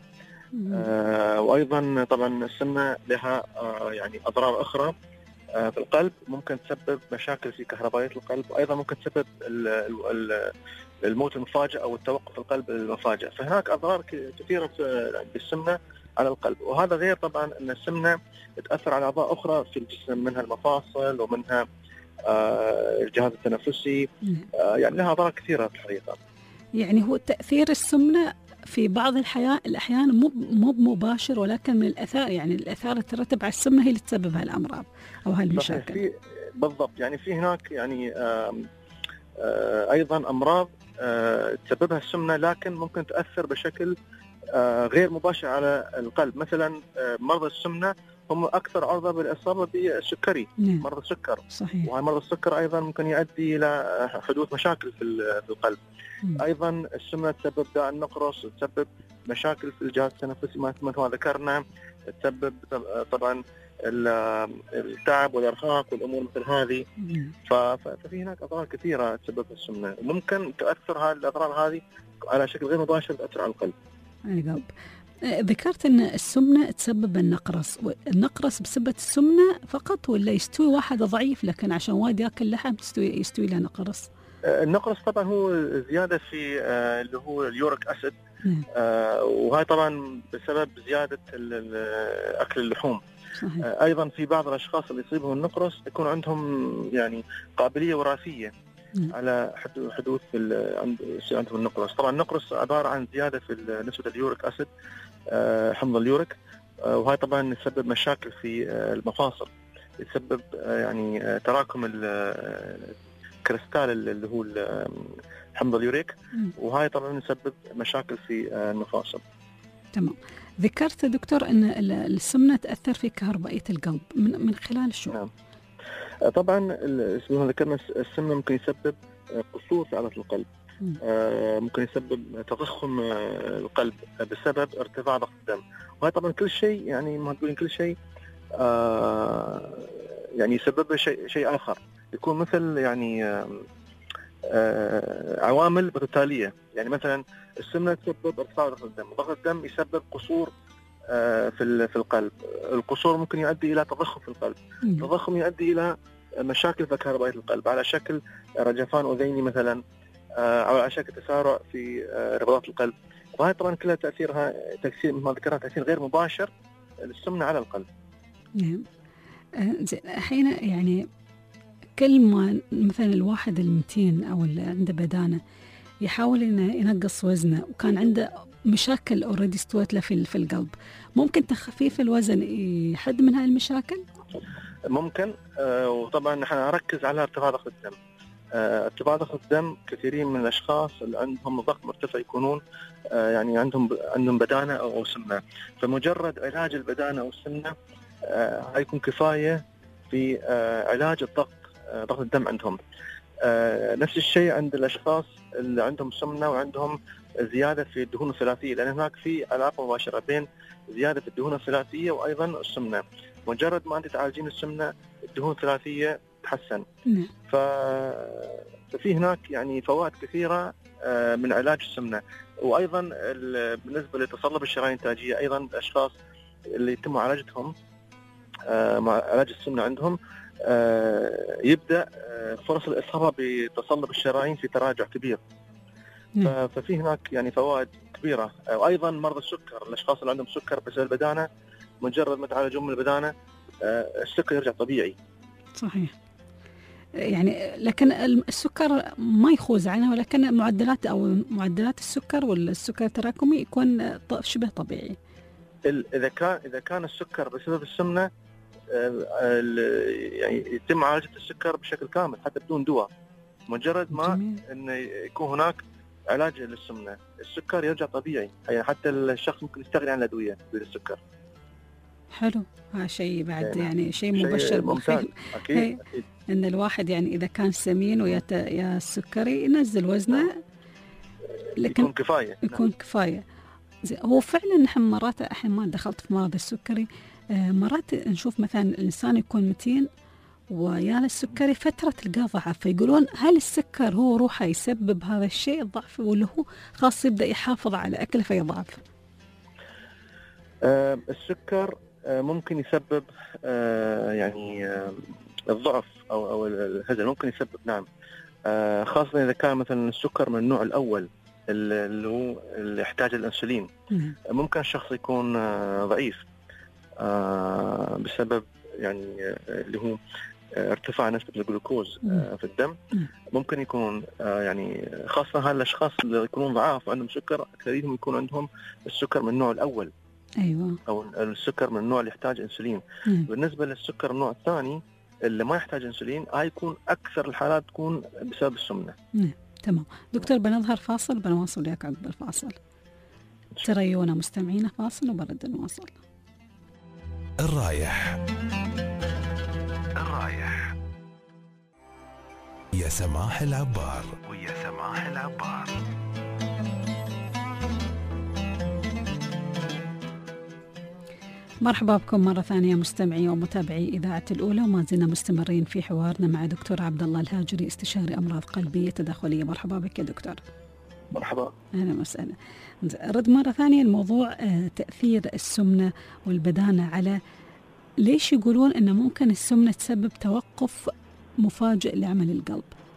وأيضا طبعا السمنة لها يعني أضرار أخرى في القلب، ممكن تسبب مشاكل في كهربائية القلب، وأيضا ممكن تسبب الموت المفاجئ أو التوقف القلب المفاجئ. فهناك أضرار كثيرة بالسمنة على القلب، وهذا غير طبعا أن السمنة تأثر على أعضاء أخرى في الجسم، منها المفاصل ومنها الجهاز التنفسي، يعني لها أضرار كثيرة في الحقيقة. يعني هو تأثير السمنة في بعض الأحيان مو مو مباشر، ولكن من الآثار يعني الآثار اللي ترتب على السمنة هي اللي تسبب هالأمراض أو هالمشاكل. بالضبط، يعني في هناك يعني آم آم أيضا أمراض تسببها السمنة، لكن ممكن تأثر بشكل غير مباشر على القلب. مثلا مرضى السمنة هم أكثر عرضة بالإصابة بالسكري، مرضى السكر. صحيح. وهذا مرض السكر أيضا ممكن يؤدي إلى حدوث مشاكل في القلب. م. أيضا السمنة تسبب داء النقرس، تسبب مشاكل في الجهاز التنفسي مثل ما ذكرنا، تسبب طبعا التعب والإرهاق والأمور مثل هذه. ففي هناك أضرار كثيرة تسبب السمنة، وممكن تأثر هذه الأضرار هذه على شكل غير مباشر، تأثر على القلب. القلب. ذكرت أن السمنة تسبب النقرس، النقرس بسبب السمنة فقط ولا يستوي واحد ضعيف لكن عشان وايد يأكل لحم تستوي يستوي له نقرس؟ النقرس طبعا هو زيادة في اللي هو اليوريك أسيد، وهاي طبعا بسبب زيادة أكل اللحوم. صحيح. أيضا في بعض الأشخاص اللي يصيبهم النقرس يكون عندهم يعني قابلية وراثية م. على حدوث عندهم النقرس. طبعا النقرس عبارة عن زيادة في نسبة اليوريك أسيد، حمض اليوريك، وهاي طبعا يسبب مشاكل في المفاصل، يسبب يعني تراكم الكريستال اللي هو حمض اليوريك، وهاي طبعا يسبب مشاكل في المفاصل. تمام. ذكرت دكتور أن السمنة تأثر في كهربائية القلب من من خلال شو؟ نعم. طبعا ذكرنا السمنة ممكن يسبب قصور في عضلة القلب، آه ممكن يسبب تضخم القلب بسبب ارتفاع ضغط الدم، وهذا طبعا كل شيء يعني ما تقولين كل شيء آه يعني يسبب شيء شيء آخر، يكون مثل يعني آه آه عوامل متتالية. يعني مثلا السمنة تسبب ارتفاع ضغط الدم، ضغط الدم يسبب قصور آه في في القلب، القصور ممكن يؤدي إلى تضخم في القلب، التضخم يؤدي إلى مشاكل في كهربائية القلب على شكل رجفان أذيني مثلا، أو على شكل تسارع في رباط القلب، وهذا طبعا كلها تأثيرها تأثير ما ذكرنا تأثير غير مباشر للسمنة على القلب. نعم. أحيانا يعني كل ما مثلا الواحد المتين أو اللي عنده بدانة يحاول إنه ينقص وزنه وكان عنده مشاكل أوريدي استوت له في في القلب، ممكن تخفيف الوزن يحد من هاي المشاكل؟ ممكن، آه وطبعا نحن نركز على ارتفاع ضغط الدم. آه ارتفاع ضغط الدم كثيرين من الاشخاص اللي عندهم ضغط مرتفع يكونون آه يعني عندهم عندهم بدانه او سمنه، فمجرد علاج البدانه او السمنه آه هيكون كفايه في آه علاج الضغط آه ضغط الدم عندهم. آه نفس الشيء عند الاشخاص اللي عندهم سمنه وعندهم زياده في الدهون الثلاثيه، لان هناك في علاقه مباشره بين زياده في الدهون الثلاثيه وايضا السمنه. مجرد ما انت تعالجين السمنه الدهون الثلاثيه تتحسن. ف... ففي هناك يعني فوائد كثيره من علاج السمنه. وايضا بالنسبه لتصلب الشرايين التاجيه، ايضا الاشخاص اللي يتم معالجتهم مع علاج السمنه عندهم يبدا فرص الاصابه بتصلب الشرايين في تراجع كبير. ففي هناك يعني فوائد كبيره. وايضا مرضى السكر، الاشخاص اللي عندهم سكر بسبب البدانه، مجرد ما تعالجون من البدانه السكر يرجع طبيعي. صحيح. يعني لكن السكر ما يخوز عنه، ولكن معدلات او معدلات السكر والسكر التراكمي يكون شبه طبيعي. اذا كان اذا كان السكر بسبب السمنه يعني يتم معالجه السكر بشكل كامل حتى بدون دواء. مجرد ما انه يكون هناك علاج للسمنه السكر يرجع طبيعي، يعني حتى الشخص ممكن يستغني عن الادويه للسكر. حلو، هذا شيء بعد يعني شيء مبشر بالخير. أكيد. أكيد ان الواحد يعني اذا كان سمين ويا يا السكري ينزل وزنه، لكن يكون كفايه يكون نعم. كفايه. هو فعلا نحن مرات احيانا ما دخلت في مرض السكري، مرات نشوف مثلا الانسان يكون متين ويا السكري فتره تلقاه ضعف، فيقولون هل السكر هو روحه يسبب هذا الشيء الضعف، ولا هو خاص يبدا يحافظ على اكله فيضعف؟ آه السكر آه ممكن يسبب آه يعني آه الضعف او او الهزل، ممكن يسبب نعم، آه خاصه اذا كان مثلا السكر من النوع الاول اللي هو اللي يحتاج الانسولين. ممكن الشخص يكون آه ضعيف آه بسبب يعني آه اللي هو آه ارتفاع نسبه الجلوكوز آه في الدم. ممكن يكون آه يعني خاصه هالاشخاص اللي يكونون ضعاف وعندهم سكر اكثريتهم يكون عندهم السكر من النوع الاول. ايوه. او السكر من النوع اللي يحتاج انسولين. مم. بالنسبه للسكر النوع الثاني اللي ما يحتاج انسولين، هاي يكون اكثر الحالات تكون بسبب السمنه. نعم تمام دكتور، بنظهر فاصل بنواصل وياك عقب الفاصل. تريونا مستمعينا فاصل وبرد نواصل. الرايح الرايح يا سماح العبار ويا سماح العبار. مرحبا بكم مرة ثانية مستمعي ومتابعي إذاعة الأولى، وما زلنا مستمرين في حوارنا مع دكتور عبد الله الهاجري، استشاري أمراض قلبية تداخلية. مرحبا بك يا دكتور. مرحبا. أهلا وسهلا. رد مرة ثانية الموضوع تأثير السمنة والبدانة على، ليش يقولون أن ممكن السمنة تسبب توقف مفاجئ لعمل القلب؟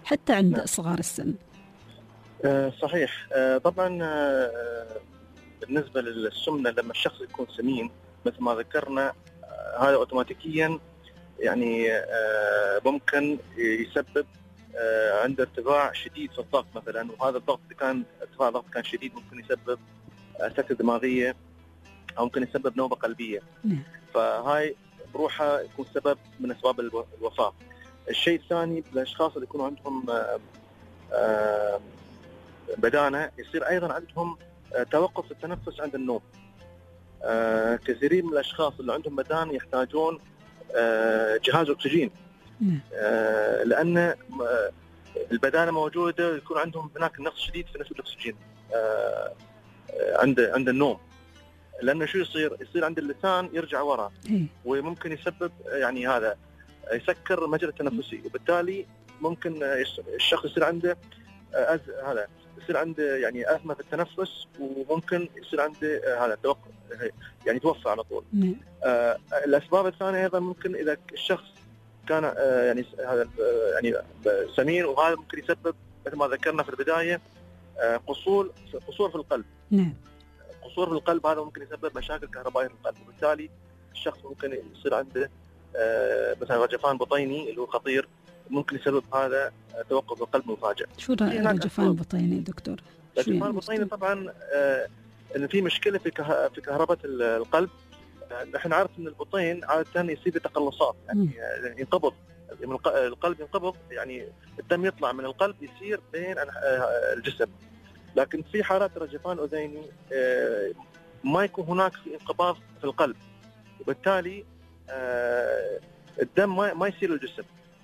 حتى عند نعم. صغار السن. آه صحيح. آه طبعا آه بالنسبة للسمنة لما الشخص يكون سمين مثل ما ذكرنا، آه هذا أوتوماتيكيا يعني آه ممكن يسبب آه عند ارتفاع شديد في الضغط مثلا، وهذا الضغط إذا كان ارتفاع الضغط كان شديد ممكن يسبب آه سكتة دماغية أو ممكن يسبب نوبة قلبية. نعم. فهاي بروحها يكون سبب من أسباب الوفاة. الشيء الثاني الأشخاص اللي يكونوا عندهم آه آه بدانة يصير أيضا عندهم آه توقف التنفس عند النوم. آه كثيرين من الأشخاص اللي عندهم بدانة يحتاجون آه جهاز أكسجين، آه لأن آه البدانة موجودة يكون عندهم هناك نقص شديد في نسبة الأكسجين آه عند عند النوم. لأنه شو يصير؟ يصير عند اللسان يرجع وراء وممكن يسبب يعني هذا يسكر المجرى التنفسي، وبالتالي ممكن الشخص يصير عنده أز... هذا يصير عنده يعني أزمة في التنفس، وممكن يصير عنده هذا توقف يعني توفى على طول. آه الأسباب الثانية أيضا ممكن إذا الشخص كان آه يعني هذا آه يعني سمين، وهذا ممكن يسبب مثل ما ذكرنا في البداية آه قصور قصور في القلب. نعم. قصور في القلب هذا ممكن يسبب مشاكل كهربائية في القلب، وبالتالي الشخص ممكن يصير عنده آه مثلا رجفان بطيني اللي هو خطير، ممكن يسبب هذا توقف القلب مفاجئ. شو الرجفان البطيني دكتور؟ الرجفان البطيني طبعا آه ان في مشكله في كه... في كهرباء القلب. آه نحن نعرف ان البطين عاده يصيب تقلصات يعني آه ينقبض القلب، ينقبض يعني الدم يطلع من القلب يسير بين الجسم. لكن في حالات الرجفان الأذيني آه ما يكون هناك في انقباض في القلب، وبالتالي آه الدم ما ما يسير للجسم.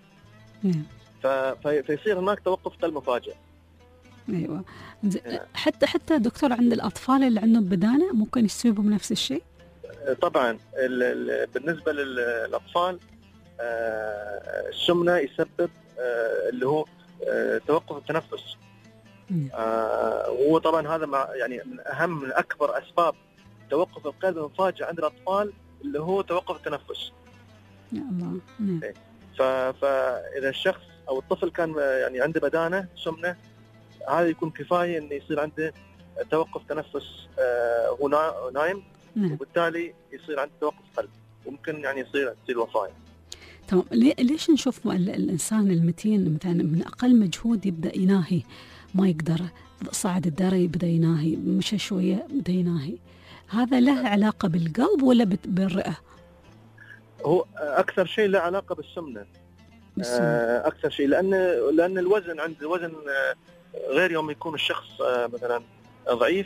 فيصير هناك توقف قلب مفاجئ. ايوه. حتى حتى دكتور عند الاطفال اللي عندهم بدانه ممكن يصيبوا نفس الشيء؟ طبعا ال ال بالنسبه للاطفال آه السمنه يسبب آه اللي هو آه توقف التنفس. آه وهو طبعا هذا مع يعني من اهم من اكبر اسباب توقف القلب المفاجئ عند الاطفال اللي هو توقف التنفس. يا الله. فاذا الشخص او الطفل كان يعني عنده بدانه سمنه، هذا يكون كفايه انه يصير عنده توقف تنفس آه هو نايم، وبالتالي يصير عنده توقف قلب وممكن يعني يصير تصير وفاه. تمام. ليش نشوف الانسان المتين مثلا من اقل مجهود يبدا يناهي، ما يقدر، صعد الدرج يبدا يناهي، مشى شويه بدا يناهي؟ هذا له علاقه بالقلب ولا بالرئه؟ هو اكثر شيء له علاقه بالسمنه. آه اكثر شيء لان لان الوزن عند الوزن غير يوم يكون الشخص مثلا ضعيف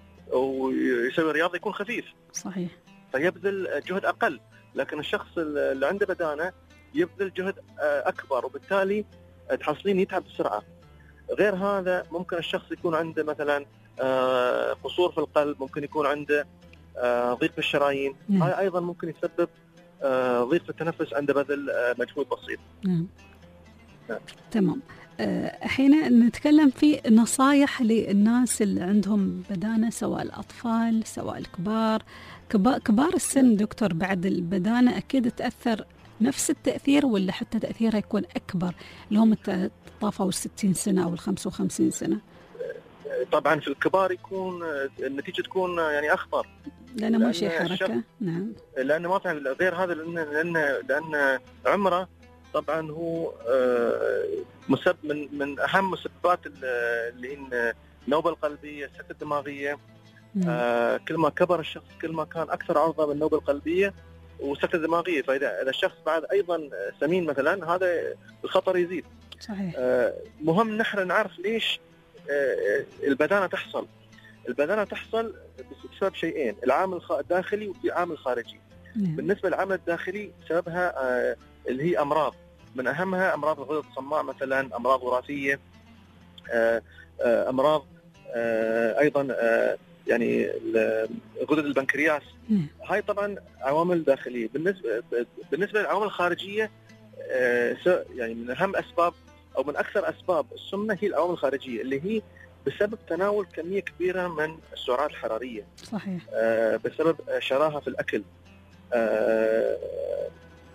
ويسوي رياضه يكون خفيف. صحيح. فيبذل جهد اقل، لكن الشخص اللي عنده بدانه يبذل جهد اكبر، وبالتالي تحصلين يتعب بسرعه. غير هذا ممكن الشخص يكون عنده مثلا قصور في القلب، ممكن يكون عنده ضيق في الشرايين. نعم. هذا ايضا ممكن يسبب ضيق في التنفس عند بذل مجهود بسيط. نعم. نعم. تمام. الحين نتكلم في نصايح للناس اللي عندهم بدانة، سواء الأطفال سواء الكبار. كبار السن دكتور بعد البدانة أكيد تأثر نفس التأثير ولا حتى تأثيرها يكون أكبر، اللي هم طافوا الستين سنة أو الخمسة وخمسين سنة؟ طبعا في الكبار يكون النتيجة تكون يعني أخطر، لأنه ما شيء حركة. نعم. لأنه ما فعل غير هذا، لأن لأن لأن عمره طبعا هو مسبب من من أهم مسببات اللي هي النوبة القلبية، السكتة الدماغية. آه كل ما كبر الشخص كل ما كان أكثر عرضة بالنوبة القلبية والسكتة الدماغية. فإذا إذا الشخص بعد أيضا سمين مثلا هذا الخطر يزيد. صحيح. آه مهم نحن نعرف ليش آه البدانة تحصل. البدانة تحصل بسبب شيئين، العامل الداخلي وفي عامل خارجي. نعم. بالنسبة للعامل الداخلي سببها آه اللي هي أمراض، من أهمها أمراض الغدد الصماء مثلا، أمراض وراثية، آه آه أمراض آه أيضا آه يعني غدد البنكرياس. نعم. هاي طبعا عوامل داخلية. بالنسبة بالنسبة للعوامل الخارجية آه يعني من أهم أسباب أو من أكثر أسباب السمنة هي العوامل الخارجية، اللي هي بسبب تناول كمية كبيرة من السعرات الحرارية. صحيح. آه بسبب شراهة في الأكل. آه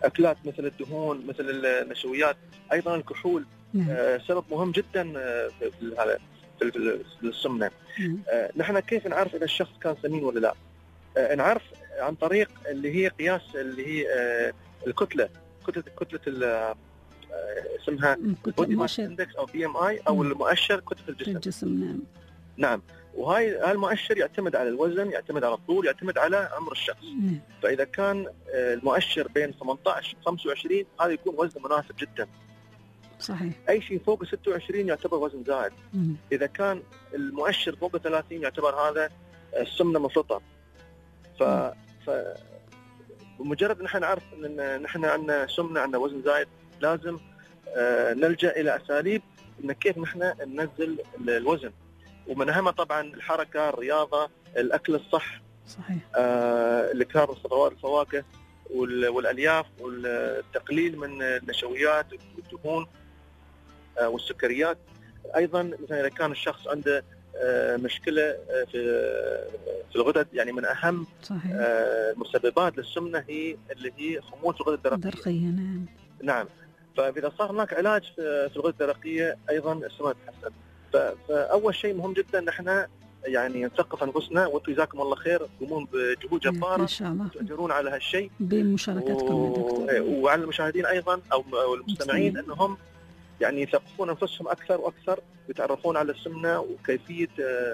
اكلات مثل الدهون مثل النشويات، ايضا الكحول آه سبب مهم جدا في هذا في السمنه. آه نحن كيف نعرف اذا الشخص كان سمين ولا لا؟ آه نعرف عن طريق اللي هي قياس اللي هي آه الكتله كتله كتله آه اسمها بودي ماس اندكس او بي ام اي او المؤشر كتله الجسم. الجسم نعم. نعم، وهاي هالمؤشر يعتمد على الوزن، يعتمد على الطول، يعتمد على عمر الشخص. مم. فاذا كان المؤشر بين ثمانية عشر وخمسة وعشرين هذا يكون وزن مناسب جدا. صحيح. اي شيء فوق ستة وعشرين يعتبر وزن زائد. مم. اذا كان المؤشر فوق ثلاثين يعتبر هذا السمنه مفرطه. ف ف بمجرد نحن نعرف ان نحن عندنا سمنه، عندنا وزن زايد، لازم آه نلجا الى اساليب ان كيف نحن ننزل الوزن، ومن اهمها طبعا الحركه، الرياضه، الاكل الصح. صحيح. آه الاكثار من خضروات الفواكه والالياف، والتقليل من النشويات والدهون آه والسكريات. ايضا مثلا اذا كان الشخص عنده آه مشكله آه في في الغدد، يعني من اهم صحيح. آه المسببات للسمنه هي اللي هي خمول الغدد الدرقيه. نعم. نعم. فاذا صار هناك علاج في الغدد الدرقيه ايضا السمنه تتحسن. فاول شيء مهم جدا نحن يعني نثقف انفسنا، وانتم جزاكم الله خير تقومون بجهود جباره ان شاء الله تؤجرون على هالشيء بمشاركتكم و... يا دكتور، وعلى المشاهدين ايضا او المستمعين انهم يعني يثقفون انفسهم اكثر واكثر، ويتعرفون على السمنه وكيفيه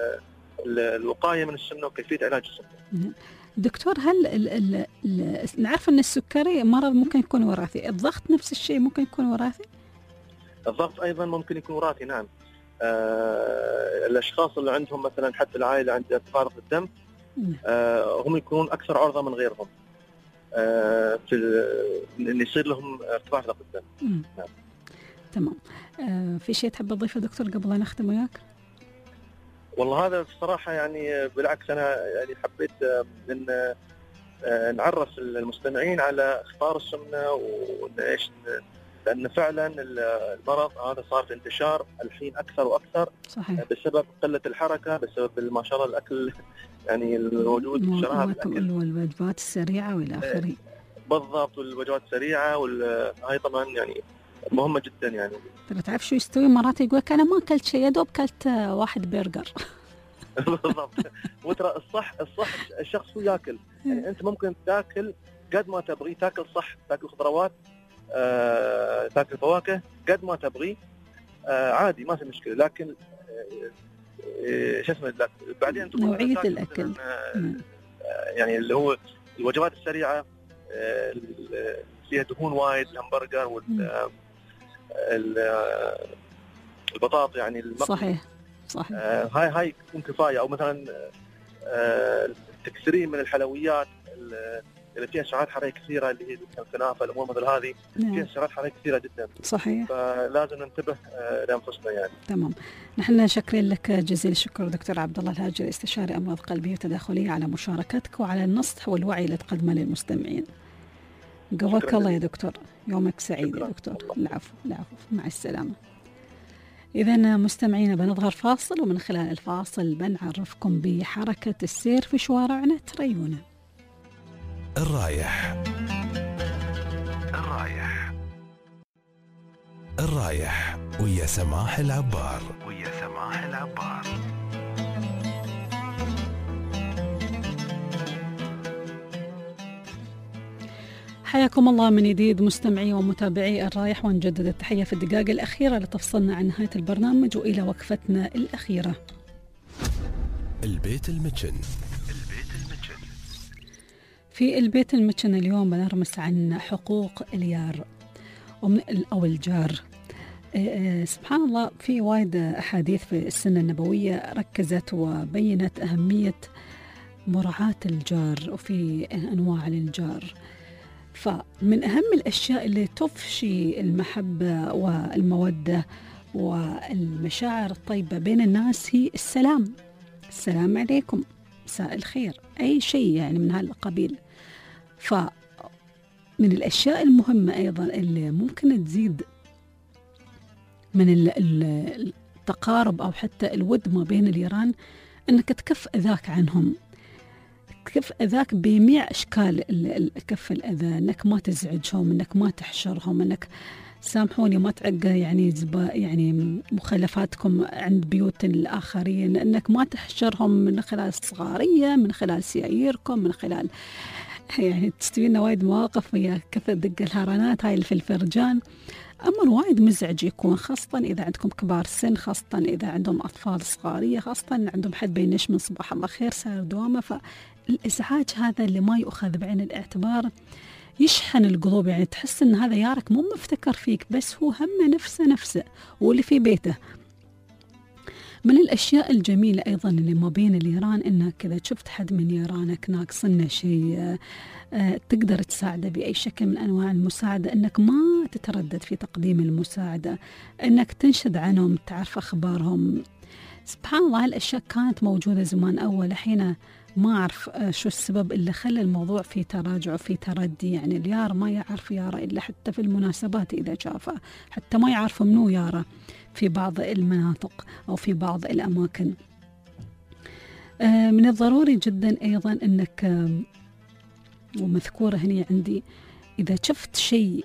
الوقايه من السمنه وكيفيه علاج السمنه. دكتور، هل ال ال ال نعرف ان السكري مرض ممكن يكون وراثي، الضغط نفس الشيء ممكن يكون وراثي؟ الضغط ايضا ممكن يكون وراثي نعم. آه الاشخاص اللي عندهم مثلا حتى العائله عندها ارتفاع ضغط الدم آه هم يكونون اكثر عرضه من غيرهم آه في ان يصير لهم ارتفاع ضغط الدم. نعم. تمام. آه في شيء تحب تضيفه دكتور قبل ان نختم وياك؟ والله هذا بصراحه يعني بالعكس انا يعني حبيت ان آه نعرف المستمعين على اخطار السمنه وان ايش، لأن فعلا المرض هذا صار في انتشار الحين أكثر وأكثر. صحيح. بسبب قلة الحركة، بسبب ما شاء الله الأكل يعني الموجود في شراهة الأكل والوجبات السريعة والى آخره. بالضبط، والوجبات السريعة وهي طبعا يعني مهمة جدا. يعني ترى تعرف شو يستوي مرات يقول أنا ما أكلت شيء، يا دوب أكلت واحد برجر. بالضبط. وترى الصح الصح الشخص هو ياكل، يعني أنت ممكن تاكل قد ما تبغي، تاكل صح، تاكل خضروات، آه، تاكل فواكه قد ما تبغي آه، عادي ما في مشكله، لكن آه، شو اسمه بعدين نوعيه الاكل آه، يعني اللي هو الوجبات السريعه آه، فيها دهون وايد، الهمبرجر والبطاطا يعني المقلي. صحيح صحيح. آه، هاي هاي تكون كفايه. او مثلا آه، التكثير من الحلويات اللي فيها سعرات حراريه كثيره، اللي هي الكنافه، الامور مثل هذه فيها سعرات حراريه كثيره جدا. صحيح. فلازم ننتبه لانفسنا يعني. تمام. نحن شاكرين لك جزيل الشكر دكتور عبد الله الهاجري، استشاري امراض قلبيه وتداخليه، على مشاركتك وعلى النصح والوعي اللي تقدمه للمستمعين. قواك الله يا دكتور، يومك سعيد يا دكتور. العفو العفو، مع السلامه. إذا مستمعينا بنظهر فاصل، ومن خلال الفاصل بنعرفكم بحركه السير في شوارعنا، تريونا. الرايح الرايح الرايح ويا سماح العبار ويا سماح العبار. حياكم الله من جديد مستمعي ومتابعي الرايح، ونجدد التحية في الدقائق الأخيرة لتفصلنا عن نهاية البرنامج وإلى وقفتنا الأخيرة. البيت المتشن. في البيت المتشن اليوم بنرمس عن حقوق اليار أو الجار. سبحان الله، في وايد أحاديث في السنة النبوية ركزت وبينت أهمية مراعاة الجار وفي أنواع للجار. فمن أهم الأشياء اللي تفشي المحبة والمودة والمشاعر الطيبة بين الناس هي السلام. السلام عليكم، مساء الخير، أي شيء يعني من هالقبيل. فمن الأشياء المهمة أيضا اللي ممكن تزيد من التقارب أو حتى الود ما بين الجيران أنك تكف أذاك عنهم، كف أذاك بجميع أشكال كف الأذى، أنك ما تزعجهم، أنك ما تحشرهم، أنك سامحوني ما تعقى يعني يعني مخلفاتكم عند بيوت الآخرين، أنك ما تحشرهم من خلال الصغارية، من خلال سياييركم، من خلال يعني تستوي لنا وايد مواقف ويا كثر دق الهرانات هاي اللي في الفرجان. أمر وايد مزعج يكون، خاصة إذا عندكم كبار سن، خاصة إذا عندهم أطفال صغارية، خاصة عندهم حد بينش من صباح الله خير سار دوامة. فالإزعاج هذا اللي ما يؤخذ بعين الاعتبار يشحن القلوب، يعني تحس إن هذا يارك مو مفتكر فيك، بس هو هم نفسه نفسه واللي في بيته. من الأشياء الجميلة أيضا اللي ما بين اليران إنك إذا شفت حد من يرانك ناقصنا شيء آه تقدر تساعده بأي شكل من أنواع المساعدة، إنك ما تتردد في تقديم المساعدة، إنك تنشد عنهم، تعرف أخبارهم. سبحان الله هالأشياء كانت موجودة زمان أول، حين ما أعرف آه شو السبب اللي خلى الموضوع في تراجع وفي تردي. يعني اليار ما يعرف يارا إلا حتى في المناسبات إذا شافه، حتى ما يعرف منو يارا في بعض المناطق أو في بعض الأماكن. آه من الضروري جدا أيضا أنك آه ومذكورة هنا عندي، إذا شفت شيء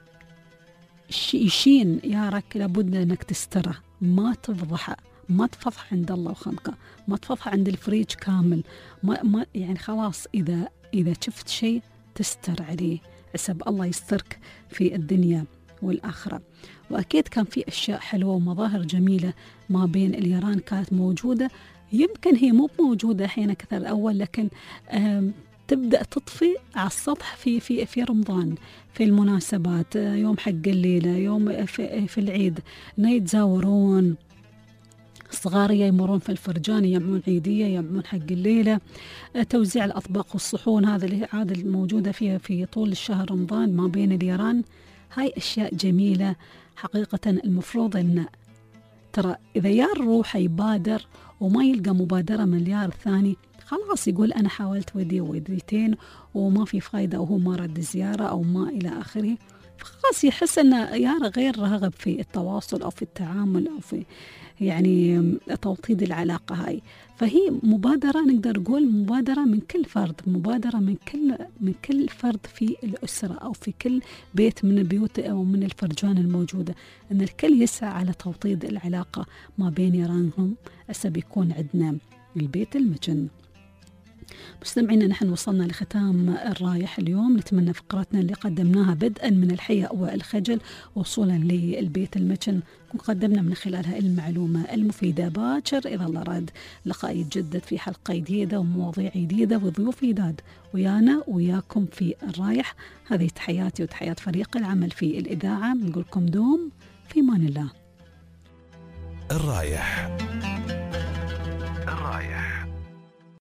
يشين يارك لابد أنك تستره، ما تفضحه، ما تفضح عند الله وخلقه، ما تفضح عند الفريج كامل، ما ما يعني خلاص إذا إذا شفت شيء تستر عليه، حسب الله يسترك في الدنيا والآخرة. وأكيد كان في أشياء حلوة ومظاهر جميلة ما بين اليران كانت موجودة، يمكن هي مو موجودة حين كثر أول، لكن تبدأ تطفي على السطح في في في رمضان، في المناسبات، يوم حق الليلة، يوم في, في العيد، يتزاورون صغارية يمرون في الفرجان، يجمعون عيدية، يجمعون حق الليلة، توزيع الأطباق والصحون، هذا اللي عادة الموجودة فيها في طول الشهر رمضان ما بين اليران. هاي أشياء جميلة حقيقة. المفروض أن ترى إذا يار روحه يبادر وما يلقى مبادرة من اليار الثاني، خلاص يقول أنا حاولت ودي وديتين وما في فايدة، وهو ما رد زيارة أو ما إلى آخره، فخلاص يحس أن يار غير راغب في التواصل أو في التعامل أو في يعني توطيد العلاقة هاي. فهي مبادرة، نقدر نقول مبادرة من كل فرد، مبادرة من كل من كل فرد في الأسرة أو في كل بيت من البيوت أو من الفرجان الموجودة، أن الكل يسعى على توطيد العلاقة ما بين يرانهم. هسه بيكون عندنا البيت المجن. مستمعينا، نحن وصلنا لختام الرايح اليوم. نتمنى فقرتنا اللي قدمناها بدءا من الحياء والخجل وصولا للبيت المجن نكون قدمنا من خلالها المعلومة المفيدة. باكر إذا الله راد لقاء يتجدد في حلقة جديدة ومواضيع جديدة وضيوف جداد ويانا وياكم في الرايح. هذه تحياتي وتحيات فريق العمل في الإذاعة، نقول لكم دوم في أمان الله. الرايح الرايح